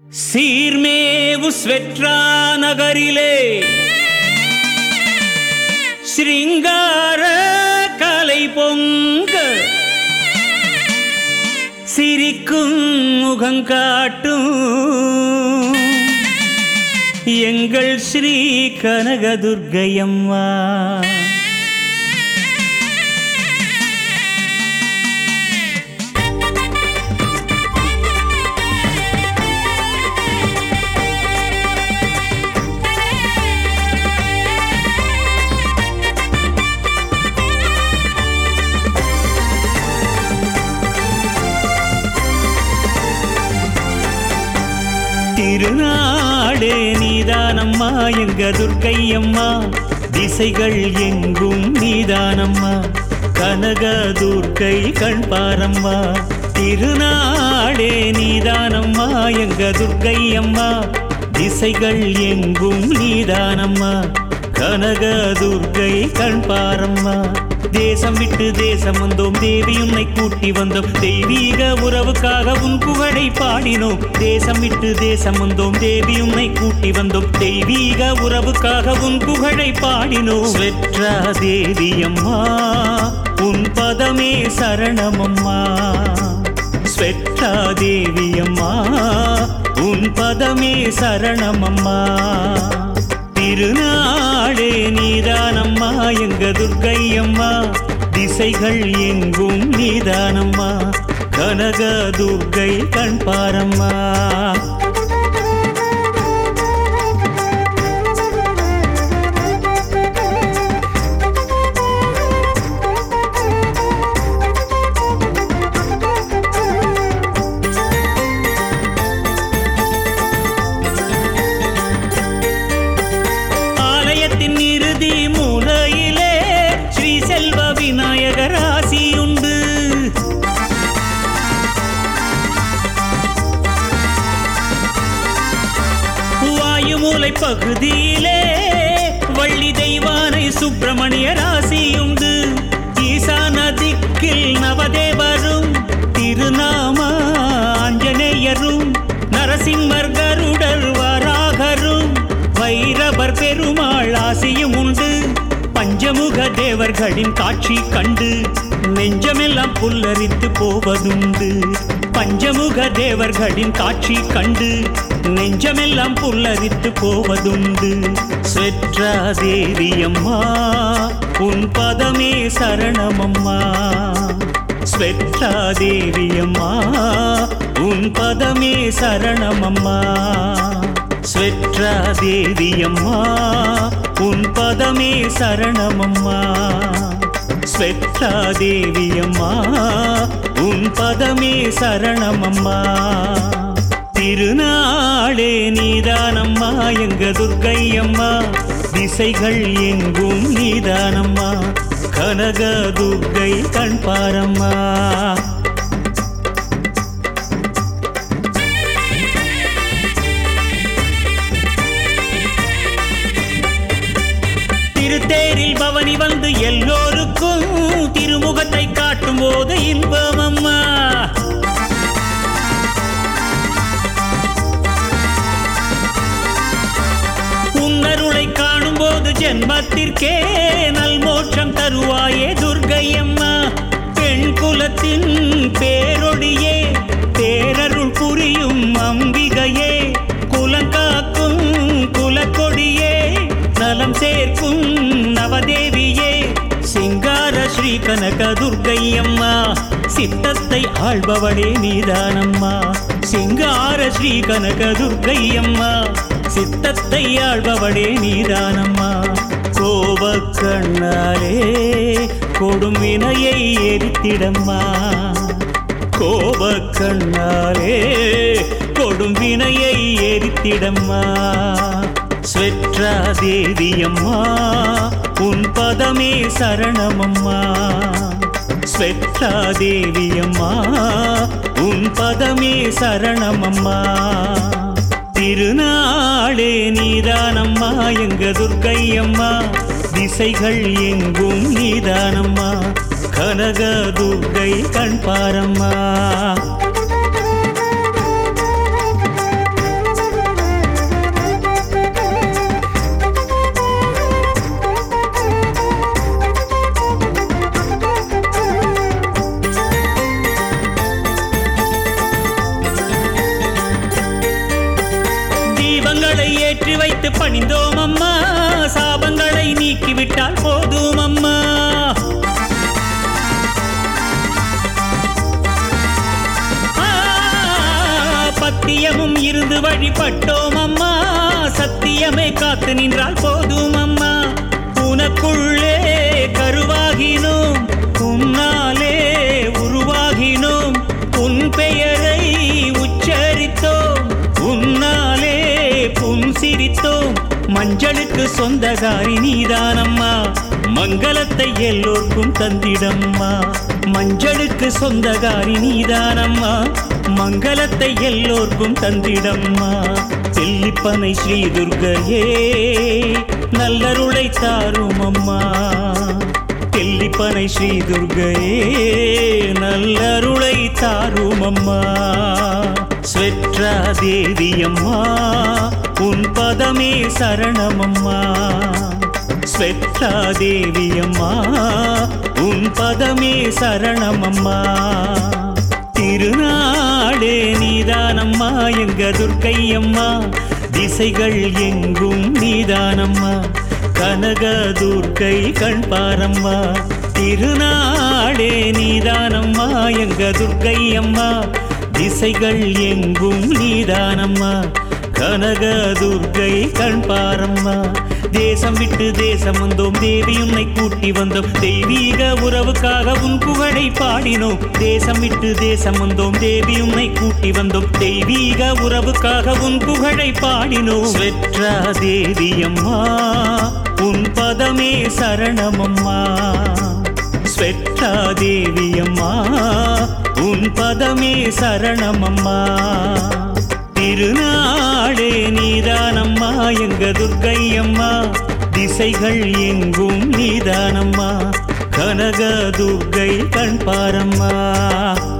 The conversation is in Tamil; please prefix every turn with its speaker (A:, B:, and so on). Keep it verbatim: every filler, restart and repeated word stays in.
A: சீர்மேவு ஸ்வெட்ரா நகரிலே ஸ்ருங்கார கலை பொங்க சிரிக்கும் முகங்காட்டும் எங்கள் ஸ்ரீ கனகதுர்க்கையம்மா. திருநாடே நீதானம்மா எங்க துர்க்கையம்மா, திசைகள் எங்கும் நீதானம்மா கனக துர்க்கை கண்பாரம்மா. திருநாடே நீதானம்மா எங்க துர்க்கையம்மா, திசைகள் எங்கும் நீதானம்மா கனக துர்க்கை கண்பாரம்மா. தேசம் விட்டு தேசம் வந்தோம் தேவி உன்னை கூட்டி வந்தோம், தெய்வீக உறவுக்காக உன் புகழை பாடினோம். தேசம் விட்டு தேசம் வந்தோம் தேவி உன்னை கூட்டி வந்தோம், தெய்வீக உறவுக்காக உன் புகழை பாடினோம். ஸ்வெட்ரா தேவி அம்மா உன் பதமே சரணமம்மா, ஸ்வெட்ரா தேவி அம்மா உன் பதமே சரணமம்மா. திருநாடே நீதானம்மா எங்க துர்க்கையம்மா, திசைகள் எங்கும் நீதானம்மா கனக துர்க்கை கண்பாரம்மா. இறுதி மூலையிலே ஸ்ரீ செல்வ விநாயகர் ஆசியுண்டு, வாயுமூலை பகுதியிலே வள்ளி தெய்வானை சுப்பிரமணியர் ஆசியுண்டு. ஈசான திக்கில் நவதேவரும் திருநாம ஆஞ்சநேயரும் நரசிம்மர் கருடர் வராகரும் வைரவர் பெருமாள் ஆசியும் உண்டு. பஞ்சமுக தேவர்களின் காட்சி கண்டு நெஞ்சமெல்லாம் புல்லரித்து போவதுண்டு. பஞ்சமுக தேவர்களின் காட்சி கண்டு நெஞ்சமெல்லாம் புல்லரித்து போவதுண்டு. ஸ்வெட்ரா தேவி அம்மா உன் பதமே சரணமம்மா, ஸ்வெட்ரா தேவி அம்மா உன் பதமே சரணமம்மா. ஸ்வெட்ரா தேவி அம்மா உன் பதமே சரணமம்மா, ஸ்வெட்ரா தேவி அம்மா உன் பதமே சரணமம்மா. திருநாளே நீதானம்மா எங்க துர்க்கையம்மா, திசைகள் எங்கும் நீதானம்மா கனக துர்க்கை கண்பாரம்மா. திருத்தேரில் பவனி வந்து எல்லோருக்கும் திருமுகத்தை காட்டும் போது இன்பம் அம்மா. உன்னருளை காணும் போது ஜென்மத்திற்கே நல் மோட்சம் தருவாயே துர்க்கையம்மா. பெண் குலத்தின் பேரொடியே பேரருள் புரியும் அம்பிகையே, குலங்காக்கும் குலக்கொடியே நலம் சேர்க்கும் நவதேவியே, சிங்கார ஸ்ரீ கனக துர்க்கையம்மா சித்தத்தை ஆள்பவளே நீதானம்மா. சிங்கார ஸ்ரீ கனக துர்க்கையம்மா சித்தத்தை ஆள்பவளே நீதானம்மா. கோபக்கண்ணாலே கொடும் வினையை எரித்திடம்மா, கோபக்கண்ணாலே கொடும் வினையை எரித்திடம்மா. ஸ்வெட்ரா தேவி அம்மா உன் பதமே சரணமம்மா, ஸ்வெட்ரா தேவி அம்மா உன் பதமே சரணமம்மா. திருநாளே நீதானம்மா எங்க துர்க்கையம்மா, திசைகள் எங்கும் நீதானம்மா கனக துர்க்கை கண்பாரம்மா. தீபங்களை ஏற்றி வைத்து பணிந்தோம் அம்மா சாபங்களை நீக்கிவிட்டால் போதும் அம்மா பத்தியமும் இருந்து வழிபட்டோம் அம்மா சத்தியமே காத்து நின்றால் போதும் அம்மா உனக்குள்ளே கருவாகினோம் உன்னாலே உருவாகினோம் உன் பெயரை உச்சரித்தோம் உன்னாலே புன் சிரித்தோம் மஞ்சளுக்கு சொந்தகாரி நீதானம்மா மங்களத்தை எல்லோர்க்கும் தந்திடம்மா மஞ்சளுக்கு சொந்தகாரி நீதானம்மா மங்களத்தை எல்லோர்க்கும் தந்திடம்மா தெல்லிப்பனை ஸ்ரீ துர்க்கையே நல்லருளை தாரும் அம்மா தெல்லிப்பனை ஸ்ரீ துர்க்கையே நல்லருளை தாரும் அம்மா ஸ்வெற்றா தேவி அம்மா உன் பதமே சரணமம்மா ஸ்வெற்றா தேவி அம்மா உன் பதமே சரணமம்மா திருநாடே நீதானம்மா எங்க துர்க்கையம்மா திசைகள் எங்கும் நீதானம்மா கனக துர்க்கை கண் பாரம்மா திருநாடே நீதானம்மா எங்க துர்க்கையம்மா திசைகள் எங்கும் நீதானம்மா கனக துர்க்கை கண் பாரம்மா தேசம் விட்டு தேசம் வந்தோம் தேவி உன்னை கூட்டி வந்தோம் தெய்வீக உறவுக்காக உன் புகழை பாடினோம் தேசம் விட்டு தேசம் வந்தோம் தேவி உன்னை கூட்டி வந்தோம் தெய்வீக உறவுக்காக உன் புகழை பாடினோம் ஸ்வெற்றா தேவி அம்மா உன் பதமே சரணமம்மா ஸ்வெற்றா தேவி அம்மா உன் பதமே சரணமம்மா திருநாடே நீதானம்மா எங்க துர்க்கையம்மா திசைகள் எங்கும் நீதானம்மா கனக துர்க்கை கண் பாரம்மா